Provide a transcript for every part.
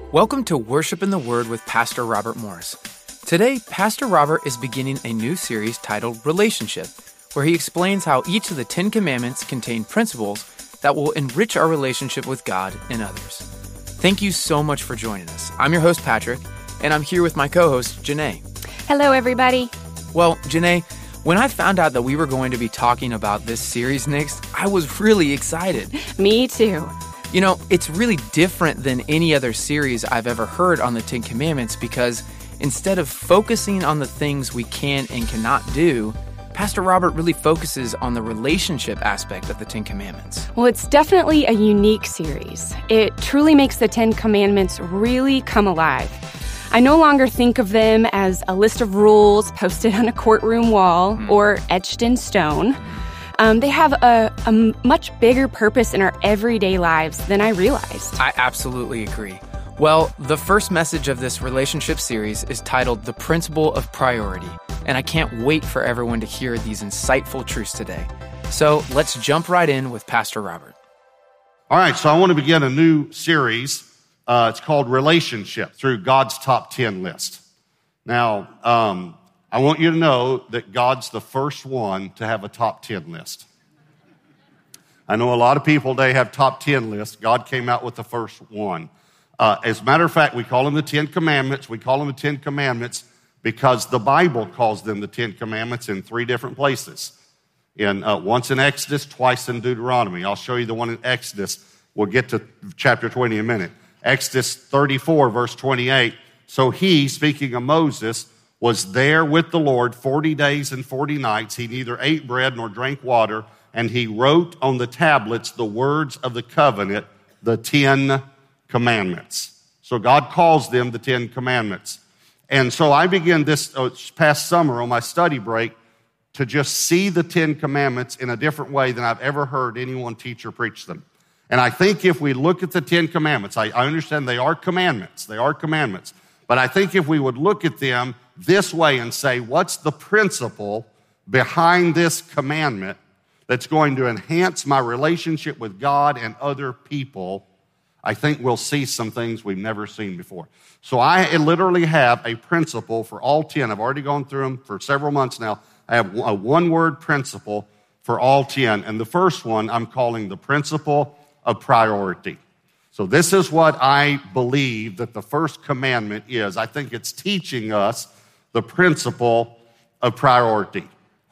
Welcome to Worship in the Word with Pastor Robert Morris. Today, Pastor Robert is beginning a new series titled Relationship, where he explains how each of the 10 Commandments contain principles that will enrich our relationship with God and others. Thank you so much for joining us. I'm your host, Patrick, and I'm here with my co-host, Janae. Hello, everybody. Well, Janae, when I found out that we were going to be talking about this series next, I was really excited. Me too. You know, it's really different than any other series I've ever heard on the 10 Commandments because instead of focusing on the things we can and cannot do, Pastor Robert really focuses on the relationship aspect of the 10 Commandments. Well, it's definitely a unique series. It truly makes the 10 Commandments really come alive. I no longer think of them as a list of rules posted on a courtroom wall or etched in stone. They have a much bigger purpose in our everyday lives than I realized. I absolutely agree. Well, the first message of this relationship series is titled The Principle of Priority, and I can't wait for everyone to hear these insightful truths today. So let's jump right in with Pastor Robert. All right, so I want to begin a new series. It's called Relationship through God's Top 10 list. Now, I want you to know that God's the first one to have a top 10 list. I know a lot of people today have top 10 lists. God came out with the first one. As a matter of fact, we call them the 10 Commandments. We call them the 10 Commandments because the Bible calls them the 10 Commandments in 3 different places. Once in Exodus, twice in Deuteronomy. I'll show you the one in Exodus. We'll get to chapter 20 in a minute. Exodus 34, verse 28. So he, speaking of Moses, was there with the Lord 40 days and 40 nights. He neither ate bread nor drank water, and he wrote on the tablets the words of the covenant, the 10 Commandments. So God calls them the 10 Commandments. And so I began this past summer on my study break to just see the 10 Commandments in a different way than I've ever heard anyone teach or preach them. And I think if we look at the 10 Commandments, I understand they are commandments. But I think if we would look at them this way and say, what's the principle behind this commandment that's going to enhance my relationship with God and other people, I think we'll see some things we've never seen before. So I literally have a principle for all 10. I've already gone through them for several months now. I have a one-word principle for all 10. And the first one I'm calling the principle of priority. So this is what I believe that the first commandment is. I think it's teaching us the principle of priority.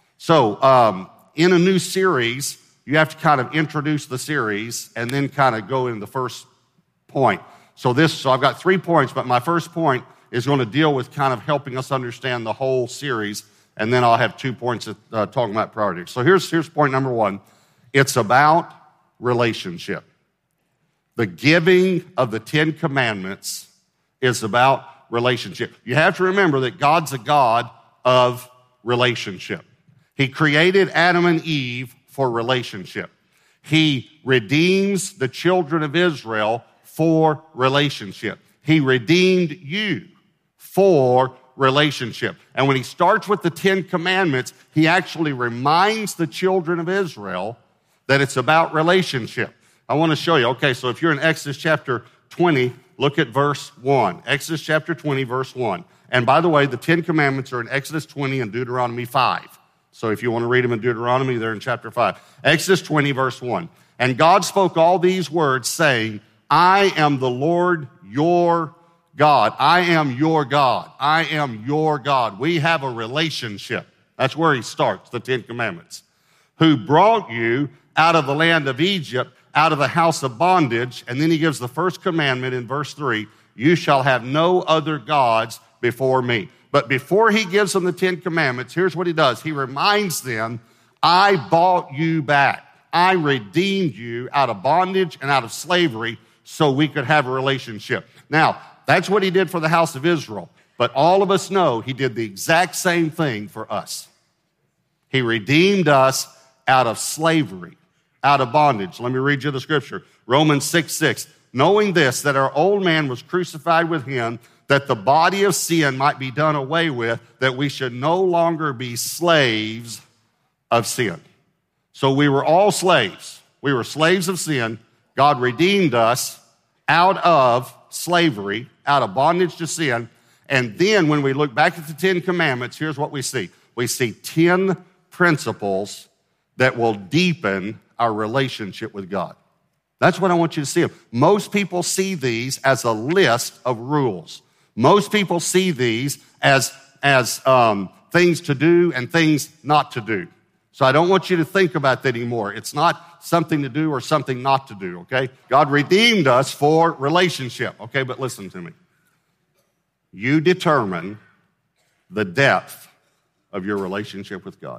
So in a new series, you have to kind of introduce the series and then kind of go in the first point. So I've got 3 points, but my first point is going to deal with kind of helping us understand the whole series, and then I'll have 2 points talking about priority. So here's point number 1. It's about relationship. The giving of the 10 Commandments is about relationship. You have to remember that God's a God of relationship. He created Adam and Eve for relationship. He redeems the children of Israel for relationship. He redeemed you for relationship. And when he starts with the 10 Commandments, he actually reminds the children of Israel that it's about relationship. I want to show you. Okay, so if you're in Exodus chapter 20, look at verse 1. Exodus chapter 20, verse 1. And by the way, the 10 Commandments are in Exodus 20 and Deuteronomy 5. So if you want to read them in Deuteronomy, they're in chapter 5. Exodus 20, verse 1. And God spoke all these words, saying, I am the Lord your God. I am your God. I am your God. We have a relationship. That's where he starts, the 10 Commandments. Who brought you out of the land of Egypt, out of the house of bondage. And then he gives the first commandment in verse 3, you shall have no other gods before me. But before he gives them the 10 Commandments, here's what he does. He reminds them, I bought you back. I redeemed you out of bondage and out of slavery so we could have a relationship. Now, that's what he did for the house of Israel. But all of us know he did the exact same thing for us. He redeemed us out of slavery, out of bondage. Let me read you the scripture. Romans 6:6. Knowing this, that our old man was crucified with him, that the body of sin might be done away with, that we should no longer be slaves of sin. So we were all slaves. We were slaves of sin. God redeemed us out of slavery, out of bondage to sin. And then when we look back at the 10 Commandments, here's what we see. We see 10 principles that will deepen our relationship with God. That's what I want you to see. Most people see these as a list of rules. Most people see these as things to do and things not to do. So I don't want you to think about that anymore. It's not something to do or something not to do, okay? God redeemed us for relationship, okay? But listen to me. You determine the depth of your relationship with God.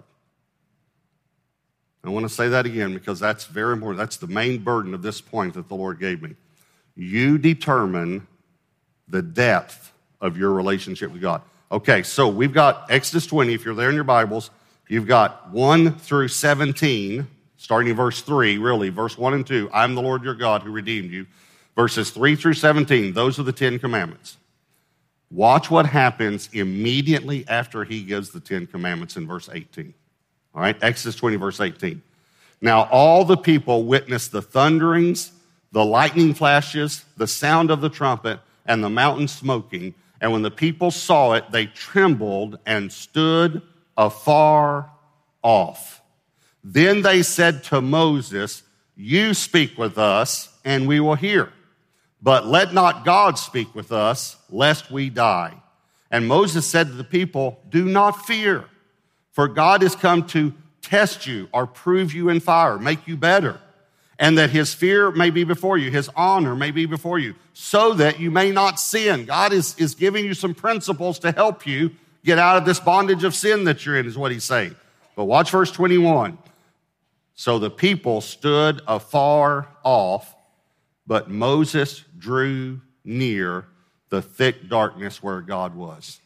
I want to say that again because that's very important. That's the main burden of this point that the Lord gave me. You determine the depth of your relationship with God. Okay, so we've got Exodus 20. If you're there in your Bibles, you've got 1 through 17, starting in verse 3, really, verse 1 and 2. I'm the Lord your God who redeemed you. Verses 3 through 17, those are the 10 Commandments. Watch what happens immediately after he gives the 10 Commandments in verse 18. All right, Exodus 20, verse 18. Now all the people witnessed the thunderings, the lightning flashes, the sound of the trumpet, and the mountain smoking. And when the people saw it, they trembled and stood afar off. Then they said to Moses, you speak with us, and we will hear. But let not God speak with us, lest we die. And Moses said to the people, do not fear. For God has come to test you or prove you in fire, make you better, and that his fear may be before you, his honor may be before you, so that you may not sin. God is giving you some principles to help you get out of this bondage of sin that you're in, is what he's saying. But watch verse 21. So the people stood afar off, but Moses drew near the thick darkness where God was.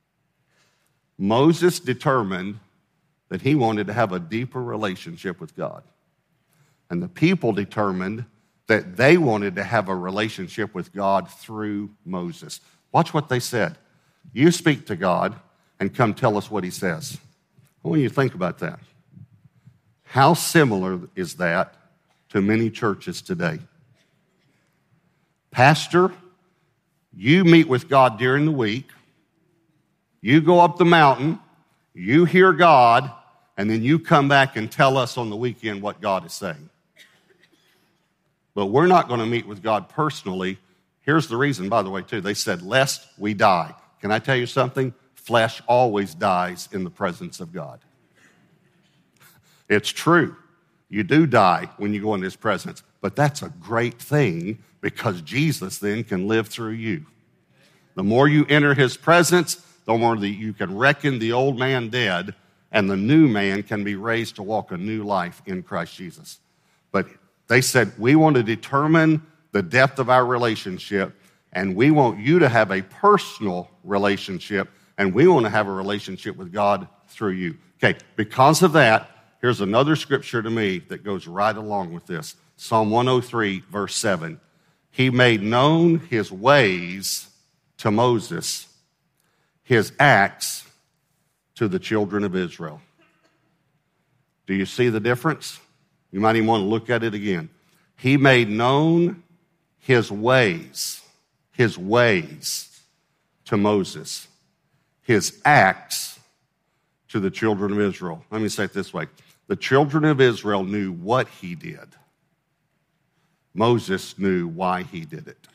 Moses determined that he wanted to have a deeper relationship with God. And the people determined that they wanted to have a relationship with God through Moses. Watch what they said. You speak to God and come tell us what he says. I want you to think about that. How similar is that to many churches today? Pastor, you meet with God during the week. You go up the mountain, you hear God, and then you come back and tell us on the weekend what God is saying. But we're not going to meet with God personally. Here's the reason, by the way, too. They said, lest we die. Can I tell you something? Flesh always dies in the presence of God. It's true. You do die when you go in his presence. But that's a great thing because Jesus then can live through you. The more you enter his presence, the more that you can reckon the old man dead, and the new man can be raised to walk a new life in Christ Jesus. But they said, we want to determine the depth of our relationship, and we want you to have a personal relationship, and we want to have a relationship with God through you. Okay, because of that, here's another scripture to me that goes right along with this. Psalm 103, verse 7. He made known his ways to Moses, his acts to the children of Israel. Do you see the difference? You might even want to look at it again. He made known his ways to Moses, his acts to the children of Israel. Let me say it this way. The children of Israel knew what he did. Moses knew why he did it.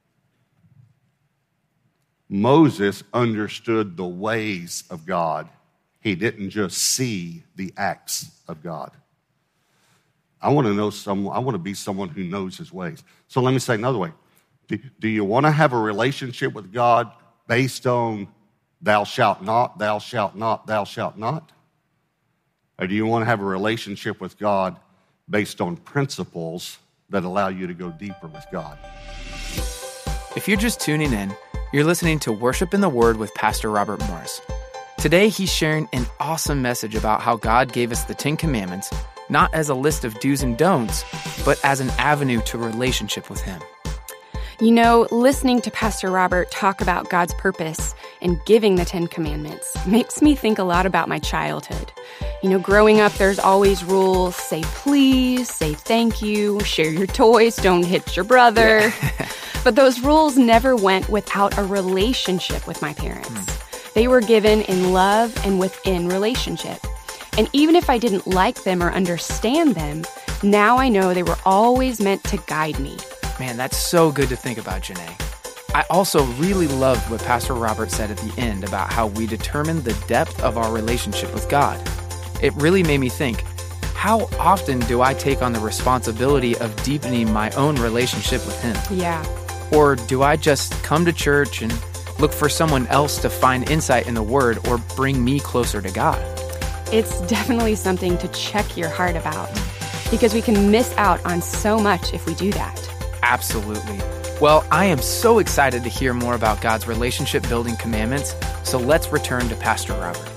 Moses understood the ways of God. He didn't just see the acts of God. I want to be someone who knows his ways. So let me say another way. Do you want to have a relationship with God based on thou shalt not, thou shalt not, thou shalt not? Or do you want to have a relationship with God based on principles that allow you to go deeper with God? If you're just tuning in, you're listening to Worship in the Word with Pastor Robert Morris. Today, he's sharing an awesome message about how God gave us the 10 Commandments, not as a list of do's and don'ts, but as an avenue to relationship with him. You know, listening to Pastor Robert talk about God's purpose and giving the 10 Commandments makes me think a lot about my childhood. You know, growing up, there's always rules. Say please, say thank you, share your toys, don't hit your brother. Yeah. But those rules never went without a relationship with my parents. They were given in love and within relationship. And even if I didn't like them or understand them, now I know they were always meant to guide me. Man, that's so good to think about, Janae. I also really loved what Pastor Robert said at the end about how we determine the depth of our relationship with God. It really made me think, how often do I take on the responsibility of deepening my own relationship with Him? Yeah. Or do I just come to church and look for someone else to find insight in the Word or bring me closer to God? It's definitely something to check your heart about, because we can miss out on so much if we do that. Absolutely. Well, I am so excited to hear more about God's relationship-building commandments, so let's return to Pastor Robert.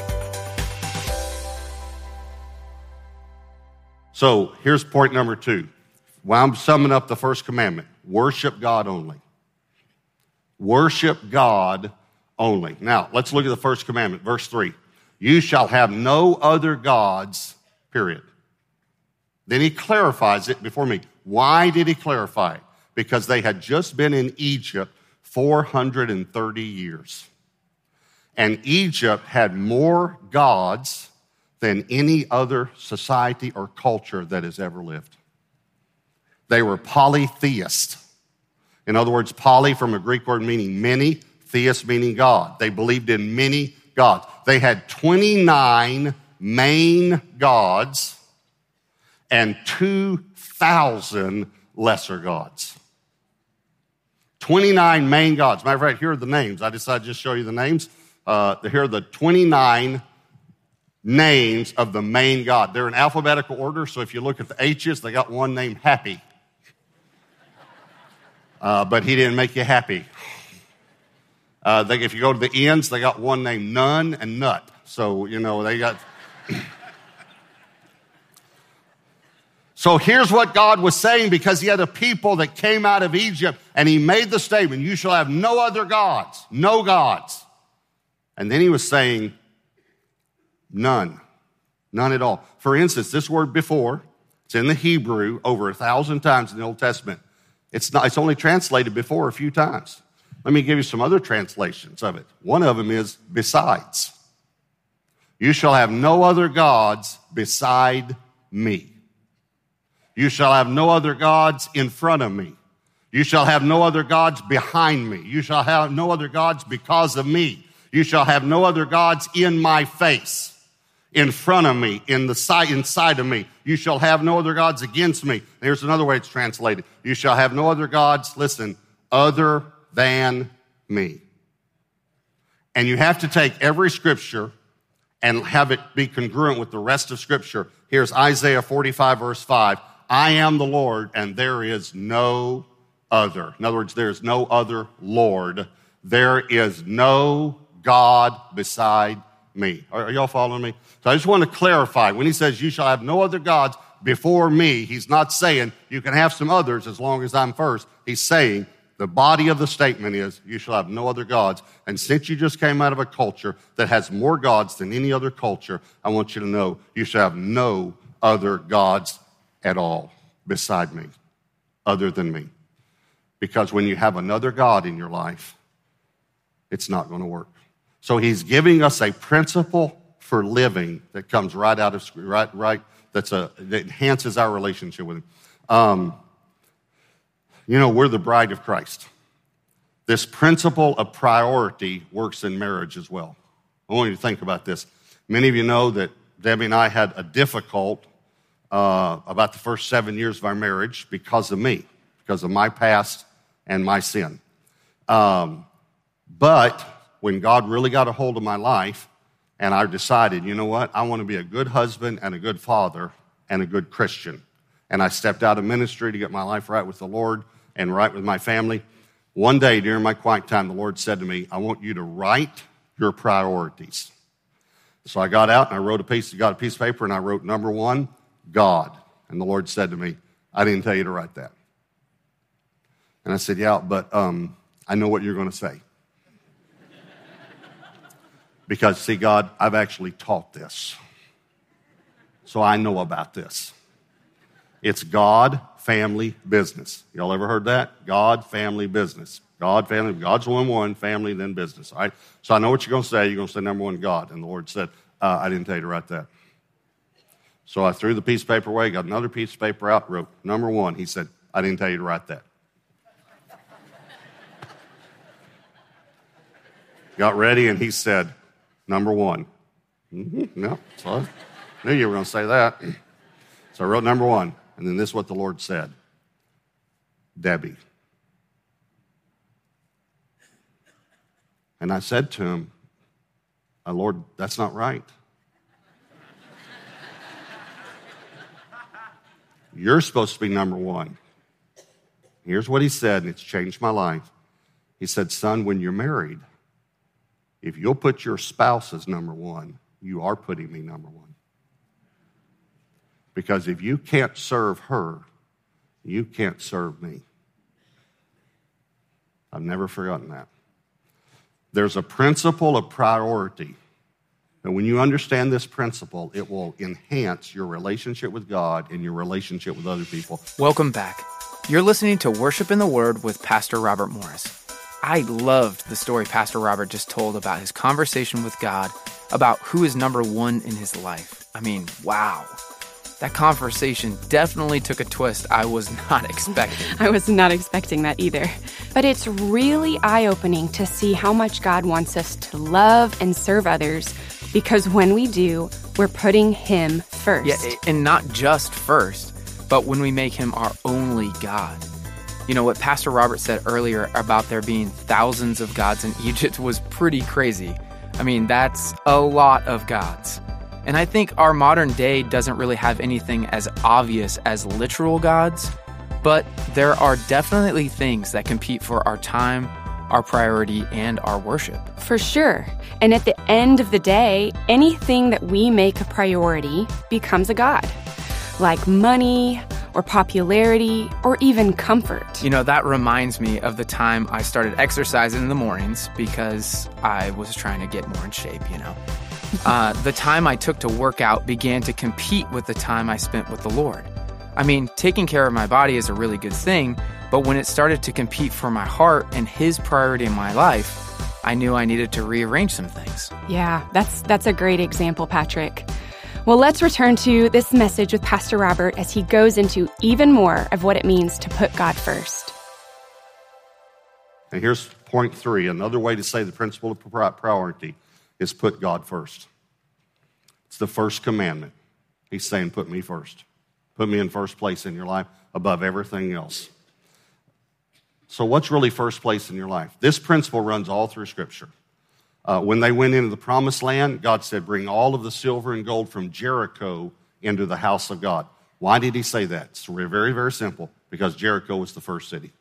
So here's point number 2. While I'm summing up the first commandment, worship God only. Worship God only. Now, let's look at the first commandment, verse 3. You shall have no other gods, period. Then he clarifies it before me. Why did he clarify it? Because they had just been in Egypt 430 years. And Egypt had more gods than any other society or culture that has ever lived. They were polytheist. In other words, poly from a Greek word meaning many, theist meaning God. They believed in many gods. They had 29 main gods and 2,000 lesser gods. 29 main gods. Matter of fact, here are the names. I decided to just show you the names. Here are the 29 names of the main god. They're in alphabetical order, so if you look at the H's, they got one named Happy. But he didn't make you happy. If you go to the N's, they got one named Nun and Nut. So, they got... So here's what God was saying, because he had a people that came out of Egypt, and he made the statement, you shall have no other gods, no gods. And then he was saying, none at all. For instance, this word before, it's in the Hebrew over 1,000 times in the Old Testament. It's only translated before a few times. Let me give you some other translations of it. One of them is besides. You shall have no other gods beside me. You shall have no other gods in front of me. You shall have no other gods behind me. You shall have no other gods because of me. You shall have no other gods in my face, in front of me, inside of me. You shall have no other gods against me. Here's another way it's translated. You shall have no other gods, listen, other than me. And you have to take every scripture and have it be congruent with the rest of scripture. Here's Isaiah 45, verse 5. I am the Lord, and there is no other. In other words, there is no other Lord. There is no God beside me. Are y'all following me? So I just want to clarify. When he says, you shall have no other gods before me, he's not saying you can have some others as long as I'm first. He's saying the body of the statement is, you shall have no other gods. And since you just came out of a culture that has more gods than any other culture, I want you to know you shall have no other gods at all beside me, other than me. Because when you have another God in your life, it's not going to work. So he's giving us a principle for living that comes right out of right. That enhances our relationship with him. We're the bride of Christ. This principle of priority works in marriage as well. I want you to think about this. Many of you know that Debbie and I had a difficult about the first 7 years of our marriage because of me, because of my past and my sin. But when God really got a hold of my life, and I decided, you know what, I want to be a good husband and a good father and a good Christian. And I stepped out of ministry to get my life right with the Lord and right with my family. One day during my quiet time, the Lord said to me, I want you to write your priorities. So I got out and I got a piece of paper and I wrote number 1, God. And the Lord said to me, I didn't tell you to write that. And I said, yeah, but I know what you're going to say. Because, see, God, I've actually taught this. So I know about this. It's God family, business. Y'all ever heard that? God, family, business. God, family, God's one, family, then business. All right? So I know what you're going to say. You're going to say number one, God. And the Lord said, I didn't tell you to write that. So I threw the piece of paper away, got another piece of paper out, wrote number one. He said, I didn't tell you to write that. Got ready, and he said, number one. No, so I knew you were going to say that. So I wrote number one, and then this is what the Lord said. Debbie. And I said to him, Lord, that's not right. You're supposed to be number one. Here's what he said, and it's changed my life. He said, son, when you're married, if you'll put your spouse as number one, you are putting me number one. Because if you can't serve her, you can't serve me. I've never forgotten that. There's a principle of priority. And when you understand this principle, it will enhance your relationship with God and your relationship with other people. Welcome back. You're listening to Worship in the Word with Pastor Robert Morris. I loved the story Pastor Robert just told about his conversation with God, about who is number one in his life. I mean, wow. That conversation definitely took a twist I was not expecting. I was not expecting that either. But it's really eye-opening to see how much God wants us to love and serve others, because when we do, we're putting him first. Yeah, and not just first, but when we make him our only God. You know, what Pastor Robert said earlier about there being thousands of gods in Egypt was pretty crazy. I mean, that's a lot of gods. And I think our modern day doesn't really have anything as obvious as literal gods, but there are definitely things that compete for our time, our priority, and our worship. For sure. And at the end of the day, anything that we make a priority becomes a god, like money or popularity or even comfort. You know, that reminds me of the time I started exercising in the mornings because I was trying to get more in shape, you know. The time I took to work out began to compete with the time I spent with the Lord. I mean, taking care of my body is a really good thing, but when it started to compete for my heart and his priority in my life, I knew I needed to rearrange some things. Yeah, that's a great example, Patrick. Well, let's return to this message with Pastor Robert as he goes into even more of what it means to put God first. And here's point 3. Another way to say the principle of priority is put God first. It's the first commandment. He's saying, put me first. Put me in first place in your life above everything else. So what's really first place in your life? This principle runs all through Scripture. When they went into the promised land, God said, bring all of the silver and gold from Jericho into the house of God. Why did he say that? It's very, very simple. Because Jericho was the first city.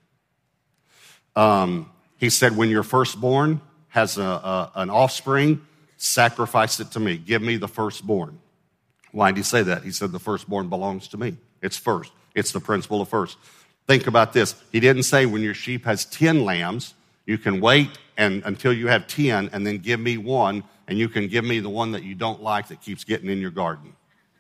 He said, when your firstborn has an offspring, sacrifice it to me. Give me the firstborn. Why did he say that? He said the firstborn belongs to me. It's first. It's the principle of first. Think about this. He didn't say when your sheep has 10 lambs, you can wait until you have 10 and then give me one, and you can give me the one that you don't like that keeps getting in your garden.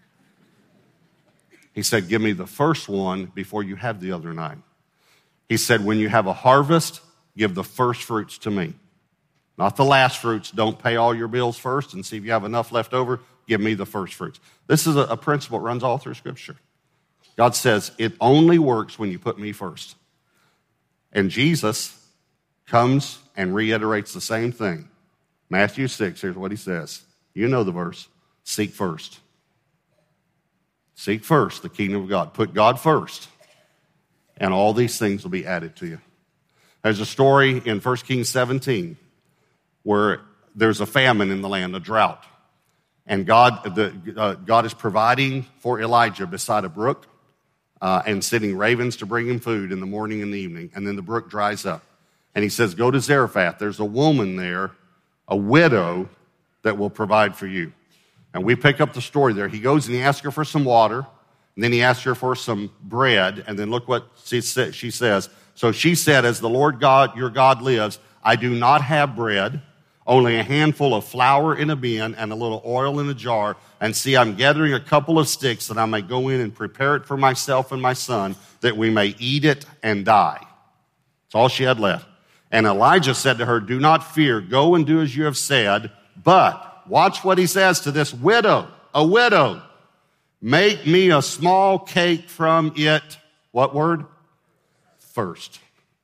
He said, give me the first one before you have the other 9. He said, when you have a harvest, give the first fruits to me. Not the last fruits. Don't pay all your bills first and see if you have enough left over. Give me the first fruits. This is a principle that runs all through Scripture. God says it only works when you put me first. And Jesus comes and reiterates the same thing. Matthew 6, here's what he says. You know the verse. Seek first. Seek first the kingdom of God. Put God first, and all these things will be added to you. There's a story in 1 Kings 17 where there's a famine in the land, a drought. And God is providing for Elijah beside a brook and sending ravens to bring him food in the morning and the evening. And then the brook dries up. And he says, go to Zarephath. There's a woman there, a widow, that will provide for you. And we pick up the story there. He goes and he asks her for some water. And then he asks her for some bread. And then look what she says. So she said, as the Lord God, your God lives, I do not have bread, only a handful of flour in a bin and a little oil in a jar. And see, I'm gathering a couple of sticks that I may go in and prepare it for myself and my son, that we may eat it and die. That's all she had left. And Elijah said to her, do not fear. Go and do as you have said. But watch what he says to this widow, a widow. Make me a small cake from it. What word? First.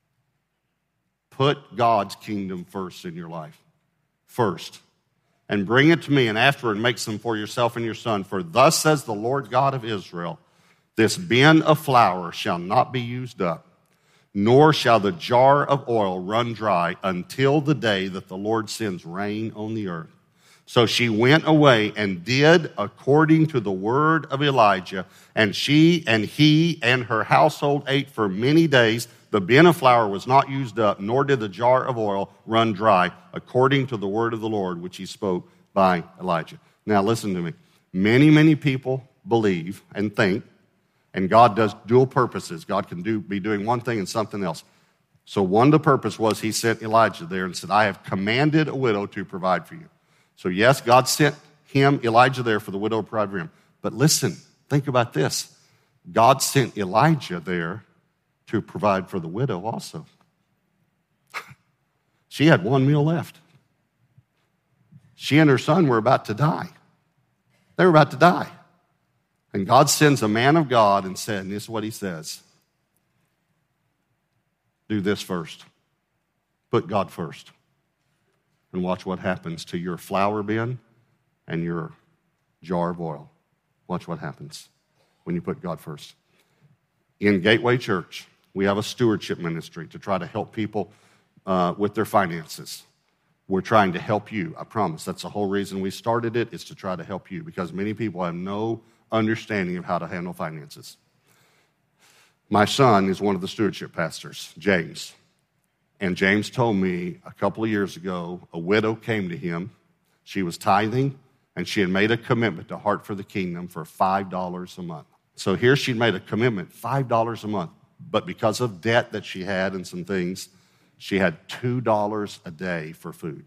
Put God's kingdom first in your life. First. And bring it to me, and afterward make some for yourself and your son. For thus says the Lord God of Israel, this bin of flour shall not be used up, nor shall the jar of oil run dry until the day that the Lord sends rain on the earth. So she went away and did according to the word of Elijah, and she and he and her household ate for many days. The bin of flour was not used up, nor did the jar of oil run dry, according to the word of the Lord, which he spoke by Elijah. Now listen to me. Many, many people believe and think, and God does dual purposes. God can be doing one thing and something else. So one of the purpose was he sent Elijah there and said, I have commanded a widow to provide for you. So yes, God sent Elijah there for the widow to provide for him. But listen, think about this. God sent Elijah there to provide for the widow also. She had one meal left. She and her son were about to die. They were about to die. And God sends a man of God and said, and this is what he says, do this first. Put God first. And watch what happens to your flour bin and your jar of oil. Watch what happens when you put God first. In Gateway Church, we have a stewardship ministry to try to help people with their finances. We're trying to help you, I promise. That's the whole reason we started it, is to try to help you, because many people have no understanding of how to handle finances. My son is one of the stewardship pastors, James. And James told me a couple of years ago, a widow came to him. She was tithing, and she had made a commitment to Heart for the Kingdom for $5 a month. So here she'd made a commitment, $5 a month. But because of debt that she had and some things, she had $2 a day for food.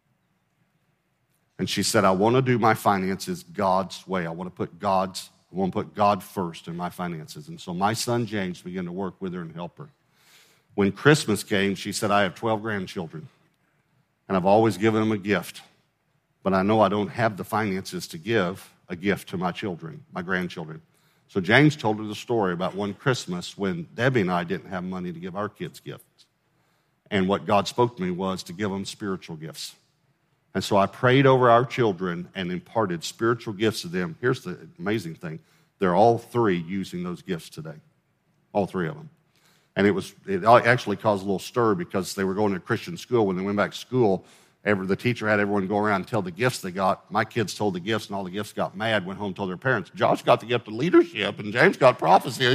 And she said, I want to do my finances God's way. I want to put God first in my finances. And so my son James began to work with her and help her. When Christmas came, she said, I have 12 grandchildren, and I've always given them a gift. But I know I don't have the finances to give a gift to my children, my grandchildren. So James told her the story about one Christmas when Debbie and I didn't have money to give our kids gifts. And what God spoke to me was to give them spiritual gifts. And so I prayed over our children and imparted spiritual gifts to them. Here's the amazing thing. They're all three using those gifts today. All three of them. And it actually caused a little stir because they were going to a Christian school. When they went back to school, the teacher had everyone go around and tell the gifts they got. My kids told the gifts, and all the gifts got mad, went home and told their parents. Josh got the gift of leadership, and James got prophecy.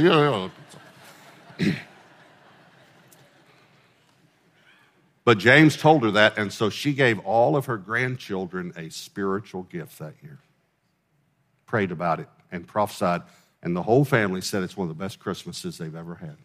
But James told her that, and so she gave all of her grandchildren a spiritual gift that year. Prayed about it and prophesied, and the whole family said it's one of the best Christmases they've ever had.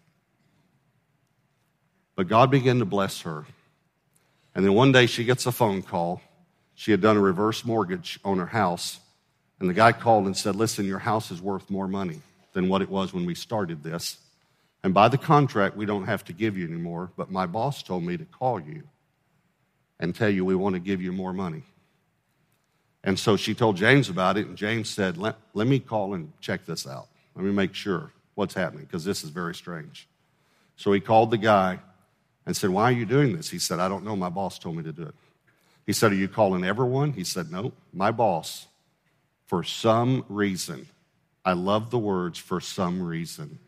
But God began to bless her. And then one day she gets a phone call. She had done a reverse mortgage on her house. And the guy called and said, listen, your house is worth more money than what it was when we started this. And by the contract, we don't have to give you anymore. But my boss told me to call you and tell you we want to give you more money. And so she told James about it. And James said, let me call and check this out. Let me make sure what's happening, because this is very strange. So he called the guy and said, why are you doing this? He said, I don't know. My boss told me to do it. He said, are you calling everyone? He said, no. My boss, for some reason, I love the words, for some reason.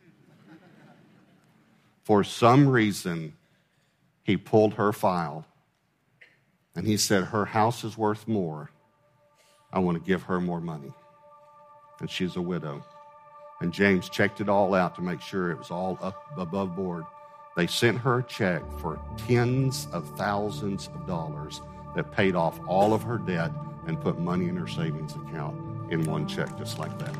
For some reason, he pulled her file. And he said, her house is worth more. I want to give her more money. And she's a widow. And James checked it all out to make sure it was all up above board. They sent her a check for tens of thousands of dollars that paid off all of her debt and put money in her savings account in one check, just like that.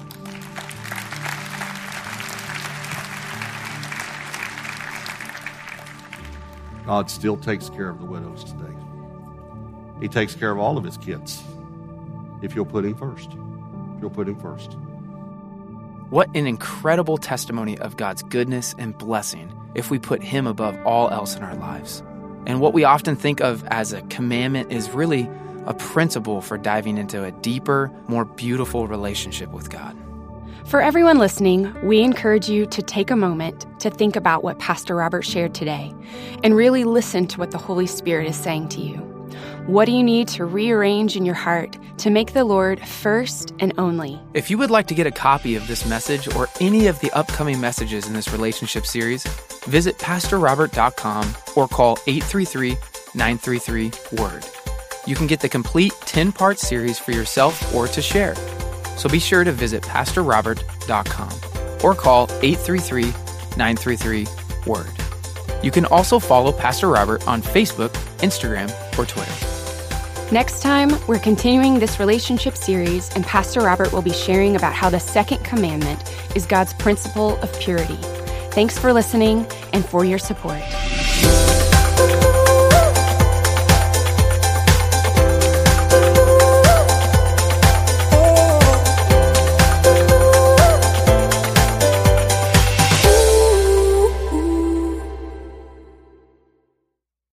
God still takes care of the widows today. He takes care of all of his kids if you'll put him first. If you'll put him first. What an incredible testimony of God's goodness and blessing if we put Him above all else in our lives. And what we often think of as a commandment is really a principle for diving into a deeper, more beautiful relationship with God. For everyone listening, we encourage you to take a moment to think about what Pastor Robert shared today and really listen to what the Holy Spirit is saying to you. What do you need to rearrange in your heart to make the Lord first and only? If you would like to get a copy of this message or any of the upcoming messages in this relationship series, visit PastorRobert.com or call 833-933-WORD. You can get the complete 10-part series for yourself or to share. So be sure to visit PastorRobert.com or call 833-933-WORD. You can also follow Pastor Robert on Facebook, Instagram, or Twitter. Next time, we're continuing this relationship series, and Pastor Robert will be sharing about how the second commandment is God's principle of purity. Thanks for listening and for your support.